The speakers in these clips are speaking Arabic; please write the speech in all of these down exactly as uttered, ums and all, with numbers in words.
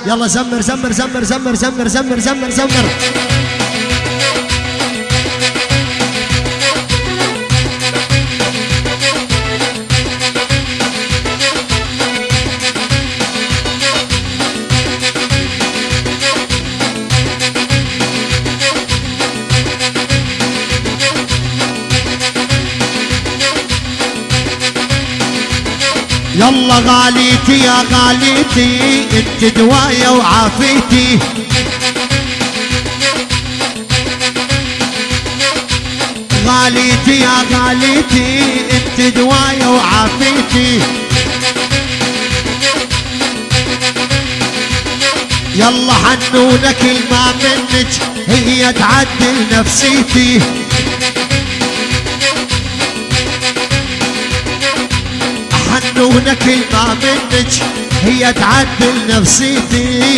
يلا زمر زمر زمر زمر زمر زمر زمر زمر. يلا غاليتي يا غاليتي انت دوايا وعافيتي، غاليتي يا غاليتي انت دوايا وعافيتي. يلا حنونة كلمة منك هي تعدل نفسيتي، حنونة كلمة منك هي تعدل نفسيتي.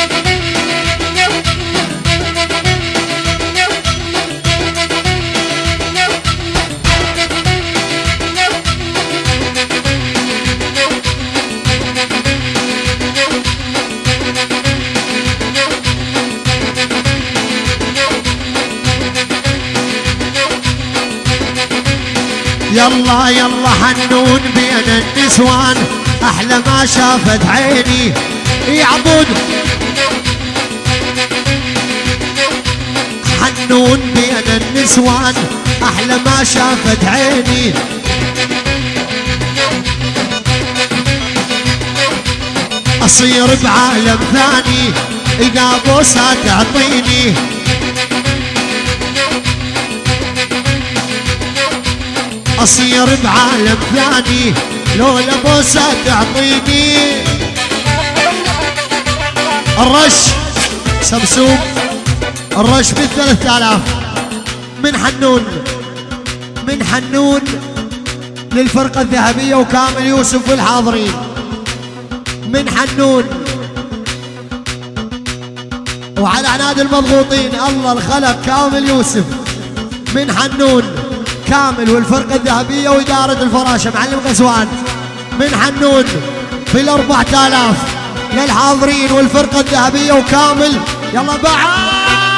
يلا يلا حنون بين النسوان احلى ما شافت عيني يعبد، حنون بين النسوان احلى ما شافت عيني. اصير بعالم ثاني قابوسة تعطيني، اصير بعالم ثاني لولا بوسة تعطيني. الرش سمسوم الرش بالثلاث آلاف من حنون، من حنون للفرقة الذهبية وكامل يوسف والحاضرين، من حنون وعلى عناد المضغوطين الله الخلق كامل يوسف، من حنون كامل والفرقة الذهبية وإدارة الفراشة معلم غزوان، من حنون بالأربعة آلاف للحاضرين والفرقة الذهبية وكامل. يلا بعد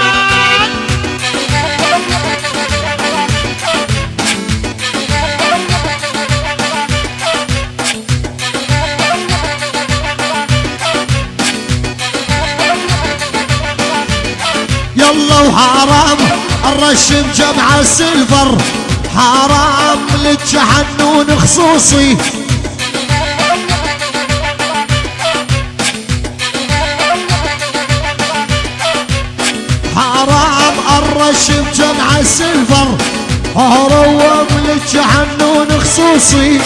يلا وحرام الرش بجمع السلفر، حرام للجحنون خصوصي، حرام الرش بجمع السلفر، هروم للجحنون خصوصي.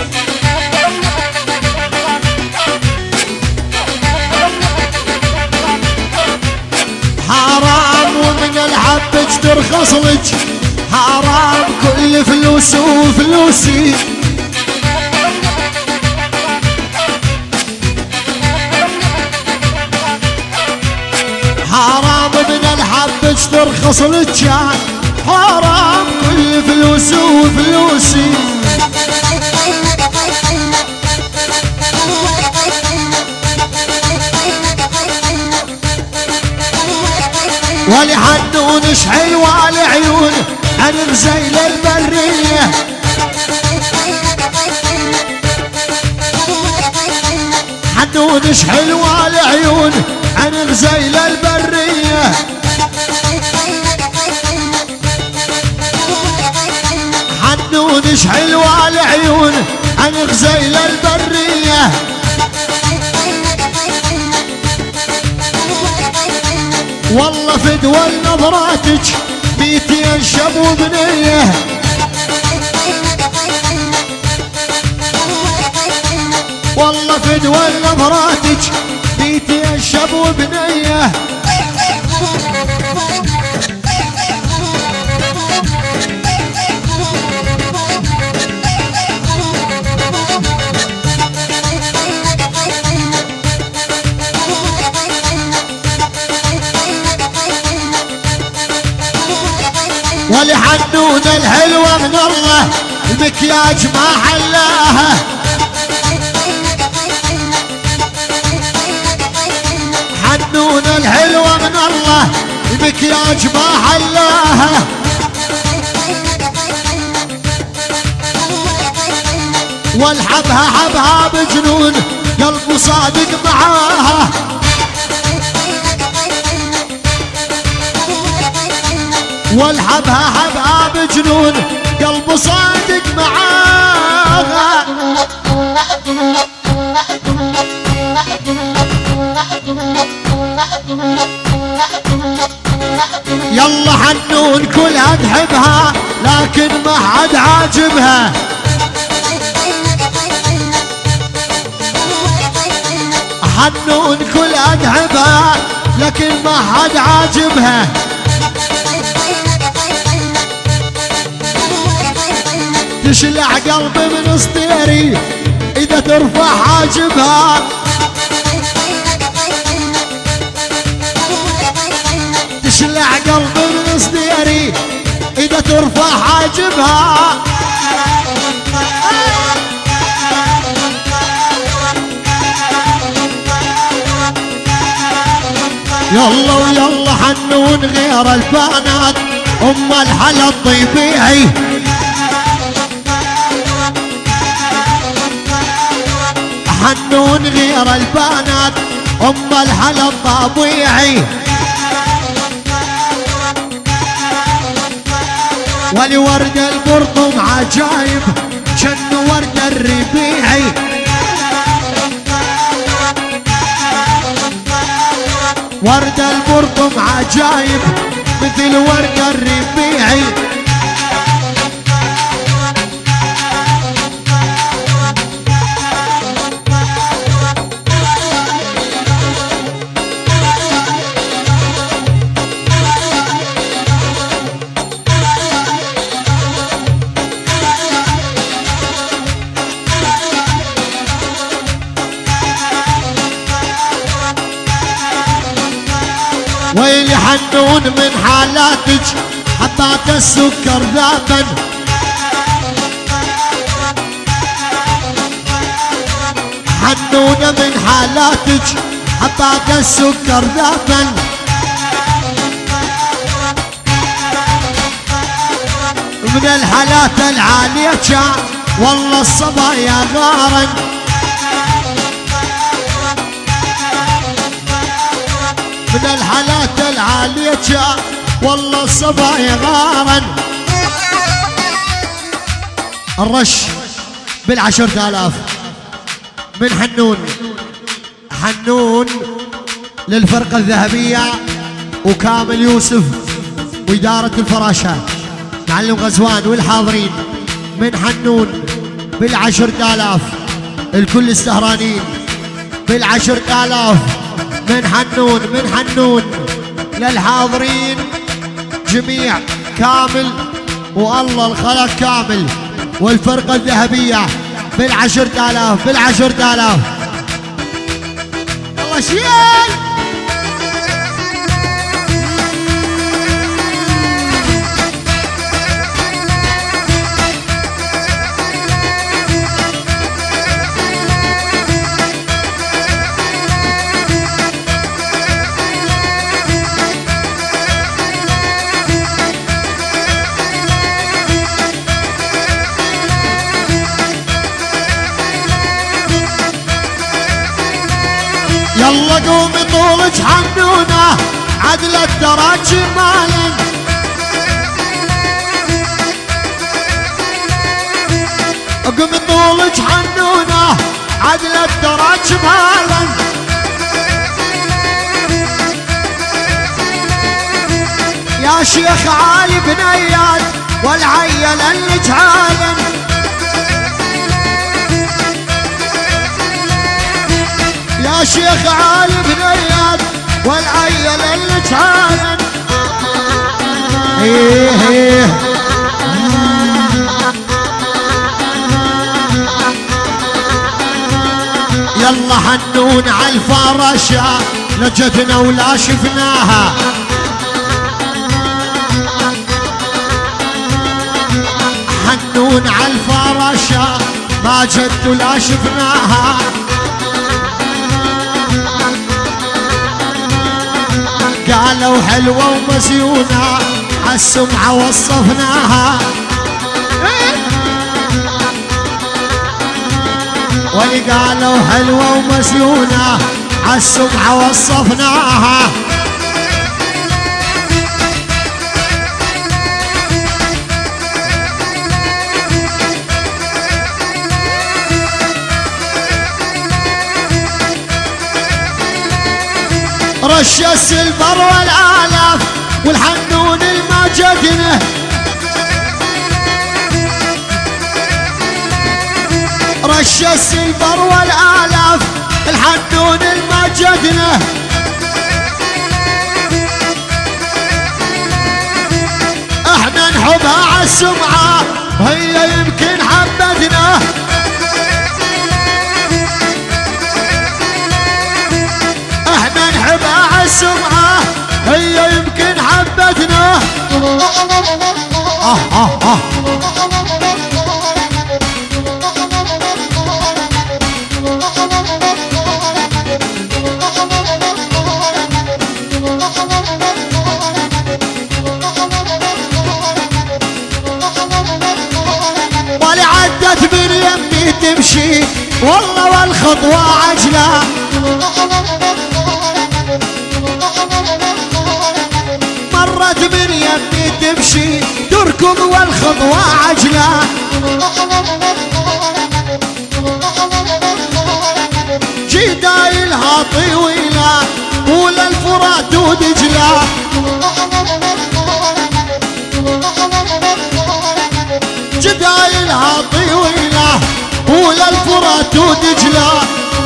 حرام ومن الحبج ترخص لك، حرام كل فلوس وفلوسي، حرام من الحبج ترخص لك، حرام كل فلوس وفلوسي. ولحنون حلوة العيون عن غزيل البرية، حنون حلوة العيون عن غزيل البرية، حنون حلوة العيون عن غزيل البرية. والله فدوى نظراتك ميتين شب وبنية، والله فدوى نظراتك ميتين شب وبنية. ولحنون الحلوة من الله المكياج ما حلاها، حنون الله المكياج ما حلاها. والحبها حبها بجنون قلبه صادق معاها. والحبها حبها بجنون قلبه صادق معاها. يلا حنون كلها تحبها لكن ما حد عاجبها. حنون كلها تحبها لكن ما حد عاجبها. تشلع قلبي من سطيري اذا ترفع حاجبها. تشلع قلبي من سطيري اذا ترفع حاجبها. يلا ويلا حنون غير البنات ام الحلا الطبيعي. حنون غير البنات ام الحلا الطبيعي. ولورد البرطم عجايب جن ورد الربيعي. ورد البرطم عجايب مثل ورد الربيعي. ويلي حنون من حالاتك حبات السكر ذابا. حنون من حالاتك حبات السكر ذابا. من الحالات العالية والله الصبايا غارا. من الحالات العالية والله الصبايا غارا. الرش بالعشرة آلاف من حنون. حنون للفرقة الذهبية وكامل يوسف وإدارة الفراشة معلم غزوان والحاضرين. من حنون بالعشرة آلاف الكل السهرانين بالعشرة آلاف من حنون. من حنون للحاضرين جميع كامل والله الخلق كامل والفرقة الذهبية بالعشرة آلاف بالعشرة آلاف. الله شيل. يلا قومي طولك حنونة عدل الدراج مالا. قومي طولك حنونة عدل الدراج مالا. يا شيخ عالي بنيات والعيل اللي جعالا. يا شيخ عالي بنيات والعيل اللي جعالا. ايه ايه يلا حنون عالفراشة لجتنا ولا شفناها. حنون عالفراشة ما جت ولا شفناها. قال قالوا حلوة ومزيونة عالسمعة وصفناها، واللي قالوا حلوة ومزيونة عالسمعة وصفناها. رش السلفر والآلاف والحنون الماجدنه، رش السلفر والآلاف الحنون الماجدنه، احنا نحبها عالسمعة وهي يمكن حبتنا، احنا نحبها عالسمعة هي يمكن حبتنا. اه اه اه واللي عدت من يمي تمشي والله والخطوة عجلة، مرت من يمي تمشي تركض والخطوة عجلة، جدايلها طويلة طول الفرات ودجلة، جدايلها طويلة طول الفرات ودجلة،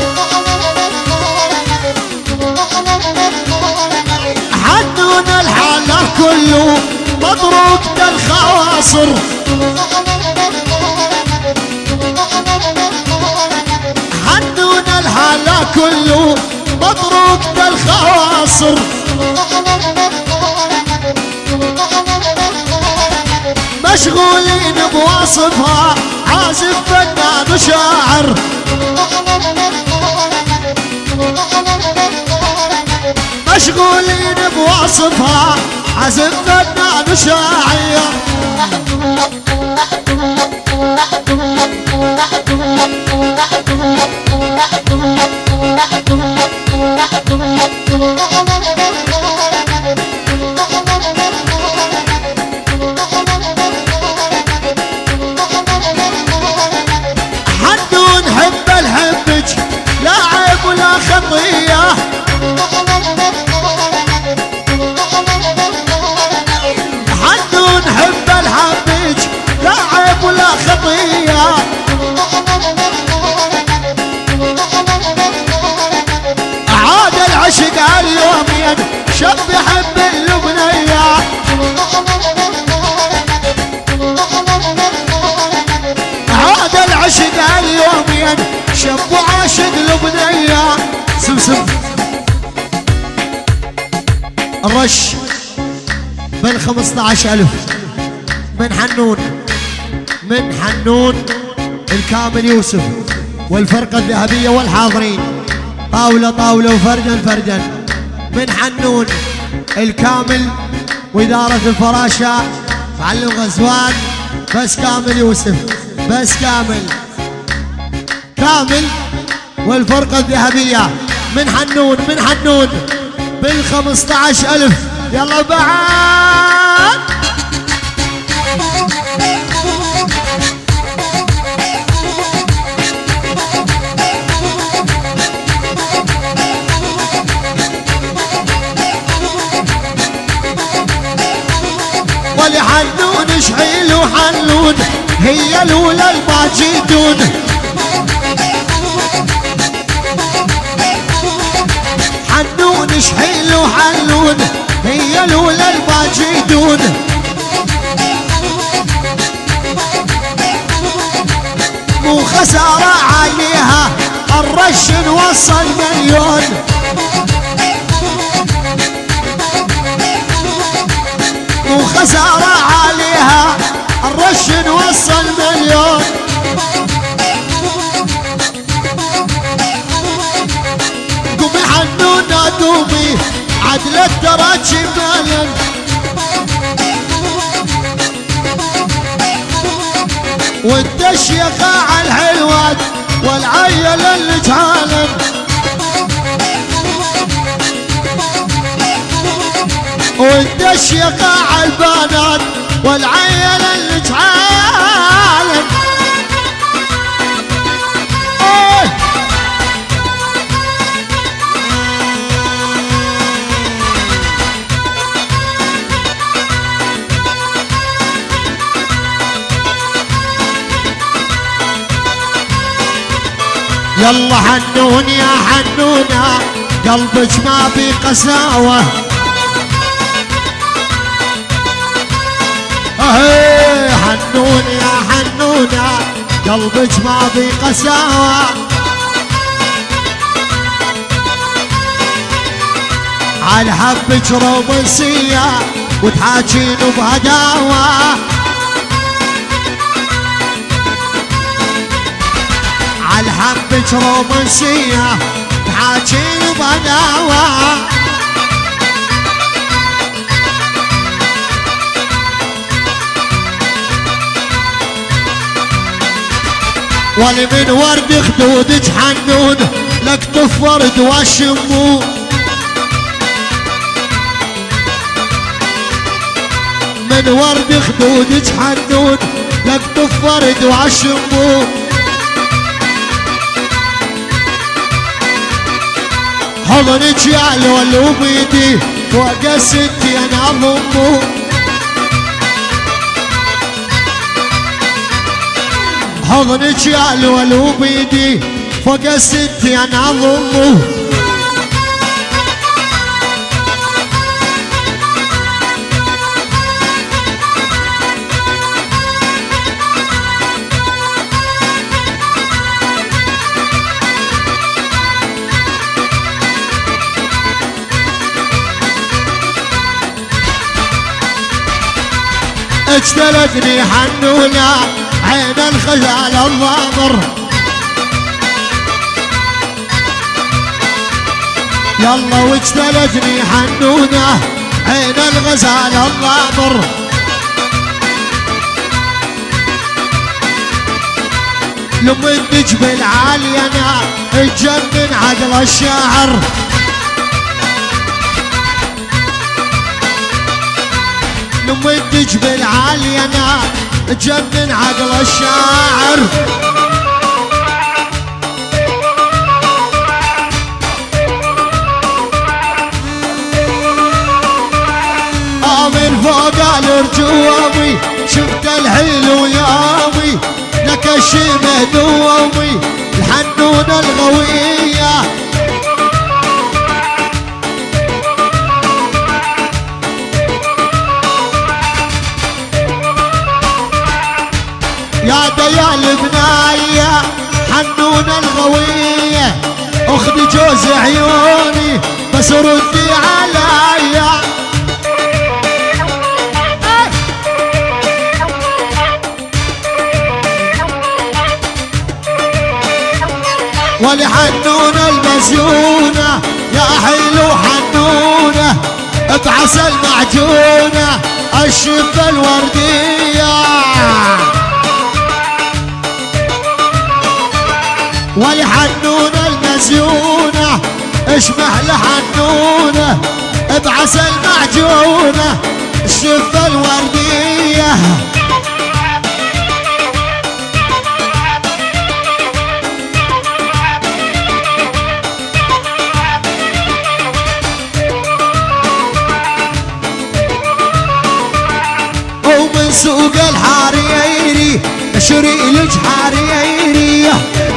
حنون الحالة كله مبروك الخواصر، حنون الحالة كله مبروك الخواصر، مشغولين بوصفها عازف فنان وشاعر، مشغولين بوصفها عازف فنان وشاعر. حنون حب الحبج لا عيب ولا خطية، حنون حب الحبج لا عيب ولا خطية، عاد العشق عاليومين شاب يحب البنية، عاد العشق عاليومين شاب وعاشق البنية. سمسم الرش من خمسطعش ألف من حنون، من حنون الكامل يوسف والفرقة الذهبية والحاضرين، طاولة طاولة وفرجا فرجا، من حنون الكامل وإدارة الفراشة معلم غزوان، بس كامل يوسف، بس كامل كامل والفرقة الذهبية من حنون، من حنون بالخمسطعش ألف. يلا بعد ولحنون شحيل وحنون هي الأولى الباجيدون، حنون شحيل وحنون هي الأولى الباجيدون، مو خسارة عليها الرش نوصل مليون، مو خسارة عليها الرش نوصل مليون. قومي حنونة قومي عدل التراجي مالا والدش يقع الحلوات والعيل اللي تعالن والدش يقع البنات والعيل اللي تعالن يلا حنون يا حنونة قلبك ما في قساوة اهي حنون يا حنونة قلبك ما في قساوة على حبك رومانسية وتحاجين بهداوة على حبك رومانسية تحاجين بهداوة ولمن ورد خدودك حنون لكتف ورد واشمو من ورد خدودك حنون لكتف ورد واشمو حضنك يا لولو بيدي فوق ستي انا ضمو حضنك يا لولو بيدي فوق ستي انا ضمو اجتلتني حنونة عين الخزال الضامر يلا واجتلتني حنونة عين الغزال الضامر لما النجم عالي انا اتجنن عقل الشاعر لما النجم العالي انا اتجنن عقل الشاعر آمن فوق الارجوامي شفت الحلو يامي لك الشمه دوامي الحنونة الغوية يا ديال بناية حنونة الغوية اخذي جوز عيوني بس ردي عليا ولحنونة المزيونة يا حلو حنونة بعسل معجونة الشفة الوردية ولحنونة المزيونة اشمح لحنونة بعسل معجونة الشفة الوردية ومن سوق الحريري اشري لك حريري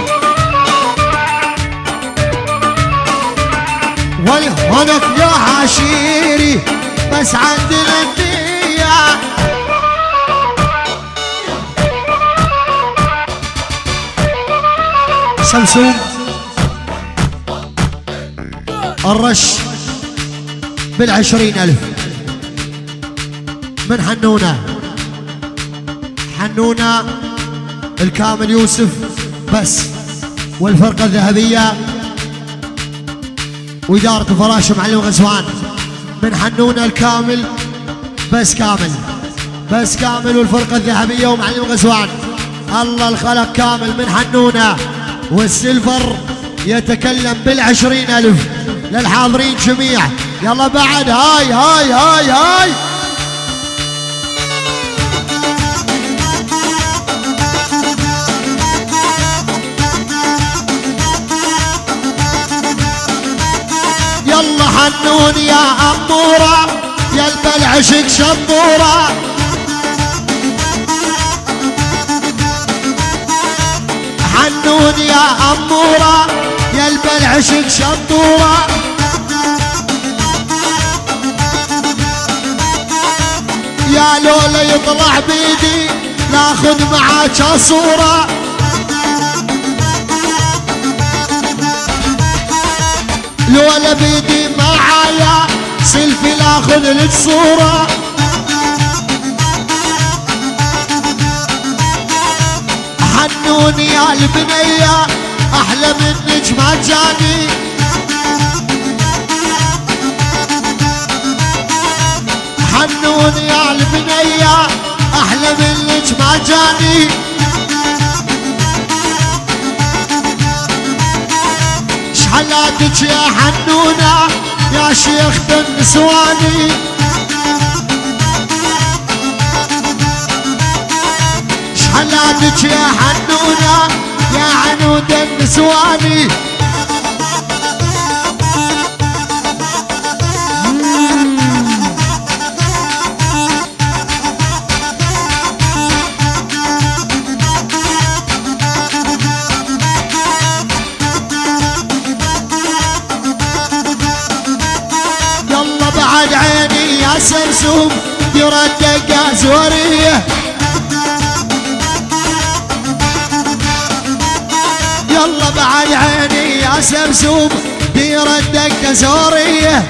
والهنف يا عشيري بس عند الندية سمسوم الرش بالعشرين ألف من حنونة حنونة الكامل يوسف بس والفرقة الذهبية وإدارة الفراشة معلم غزوان. من حنونة الكامل بس كامل بس كامل والفرقة الذهبية ومعلم غزوان. الله الخلق كامل من حنونة، والسيلفر يتكلم بالعشرين ألف للحاضرين جميع. يلا بعد هاي هاي هاي هاي يلا حنون يا أمورة يلبى العشق شطورة. حنون يا أمورة يلبى العشق شطورة. يا لولا يطلع بيدي لاخذ معاك صورة. لولا بيدي معايا سيلفي لاخذ لك صورة. حنون يا البنية احلى منك ما جاني. حنون يا البنية احلى منك ما جاني. شحلاتك يا حنونة يا شيخة النسواني. شحلاتك يا حنونة يا عنود النسواني. بعد عيني يا سمسوم يردق زوريه. يلا بعد عيني يا سمسوم يردق زوريه.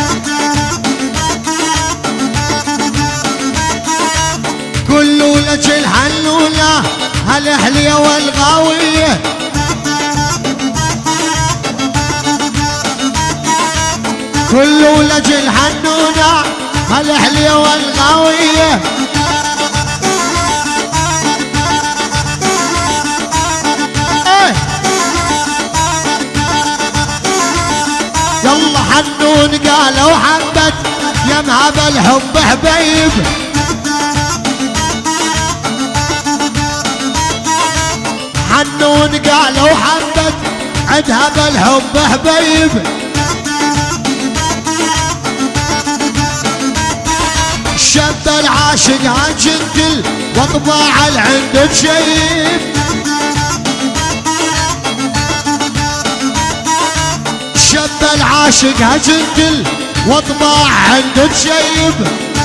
كله لك الحنونة هالحلية والغاوية. كله لك الحنونة هالحلية والغاوية. ايه يلا حنون قالوا حبت يا مهب الحب حبيب. حنون قالوا حبت عدها بالحب حبيب. شب العاشق هالجندل واطباع العند تشيب. شب العاشق هالجندل واطباع عند تشيب.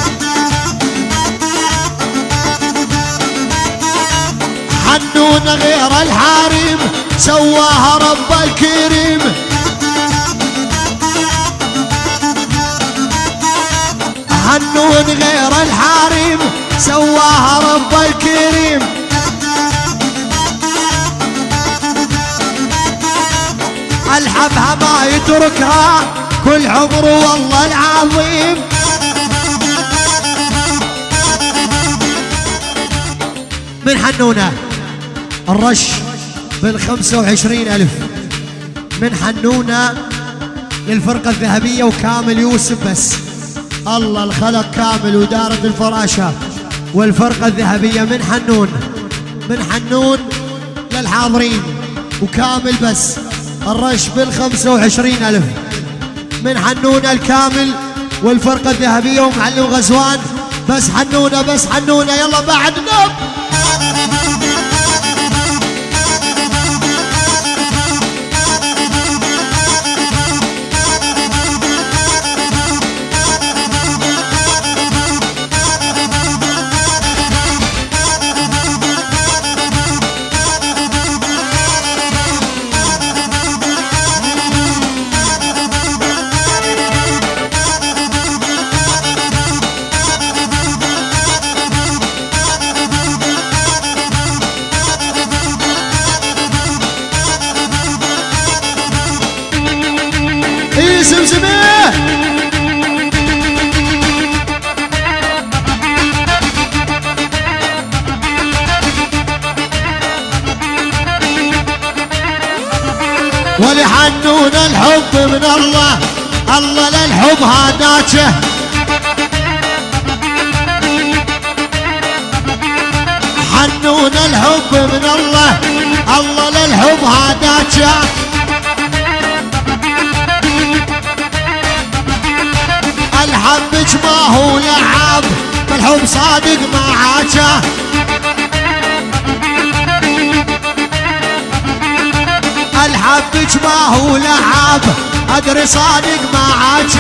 حنون غير الحريم سواها رب الكريم. حنون غير الحريم سواها رب الكريم. الحبها ما يتركها كل عمره والله العظيم. من حنونة الرش بالخمسة وعشرين ألف من حنونة للفرقة الذهبية وكامل يوسف بس. الله الخلق كامل ودارة الفراشة والفرقة الذهبية من حنون من حنون للحاضرين وكامل بس. الرش بالخمسة وعشرين ألف من حنون الكامل والفرقة الذهبية ومعلم غزوان. بس حنونة بس حنونة يلا بعد نب. حنون الحب من الله، الله للحب هداته. حنون الحب من الله، الله للحب هداته. الحبك ما هو لعب، بالحب صادق معاك. الحبك ما هو لعب، ادري صادق معاك.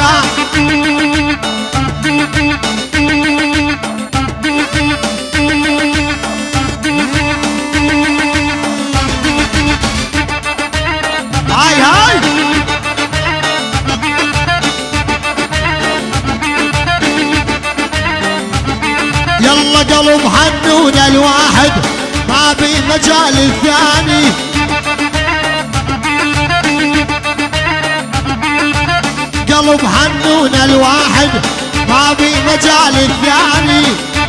هاي هاي يلا قلب حنون الواحد، ما بي مجال الثاني. قلب حنون الواحد، ما بي مجال الثاني.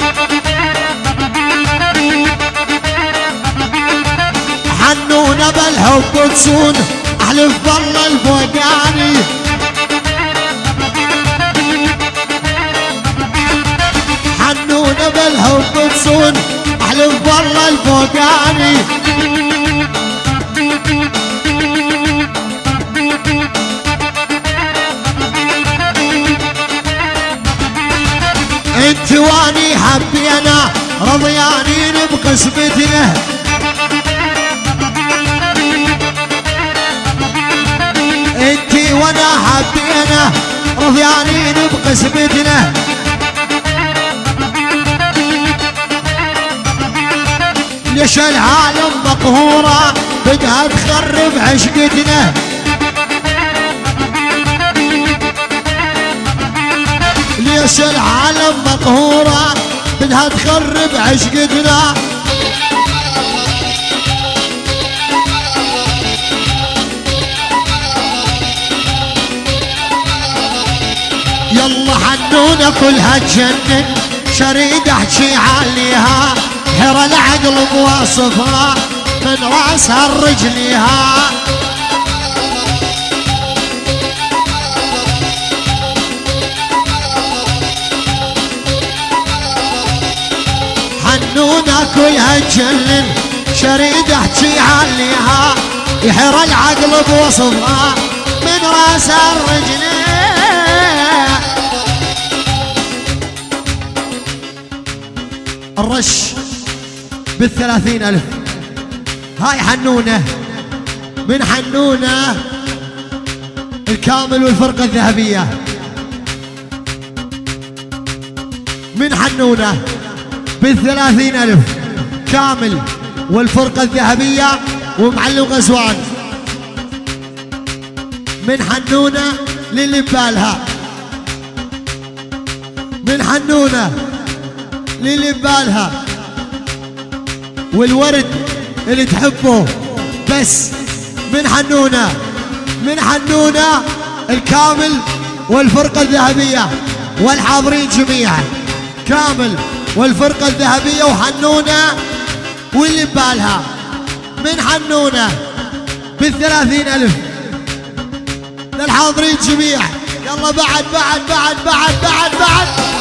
حنونة بالحب تصون، احلف بالله الفوقاني. حنونة بالحب تصون، احلف بالله الفوقاني. انت واني حبينا رضيانين بقسمتنا. انت وانا حبينا رضيانين بقسمتنا. ليش العالم مقهورة بدها تخرب عشقتنا. ليش العالم مقهورة بدها تخرب عشقتنا. يلا حنونة كلها تجنن، شريد احكي عليها، حرى العقل بوصفها من راسها لرجليها. حنونة كلها تجنن، شريد احكي عليها، يحرى العقل بوصفها من راسها لرجليها. الرش بالثلاثين ألف. هاي حنونة من حنونة الكامل والفرقة الذهبية. من حنونة بالثلاثين ألف كامل والفرقة الذهبية ومعلم غزوان. من حنونة للي ببالها، من حنونة للي ببالها، والورد اللي تحبه بس. من حنونة، من حنونة الكامل والفرقة الذهبية والحاضرين جميعا. كامل والفرقة الذهبية وحنونة واللي ببالها. من حنونة بالثلاثين ألف للحاضرين جميعا. يلا بعد بعد بعد بعد بعد بعد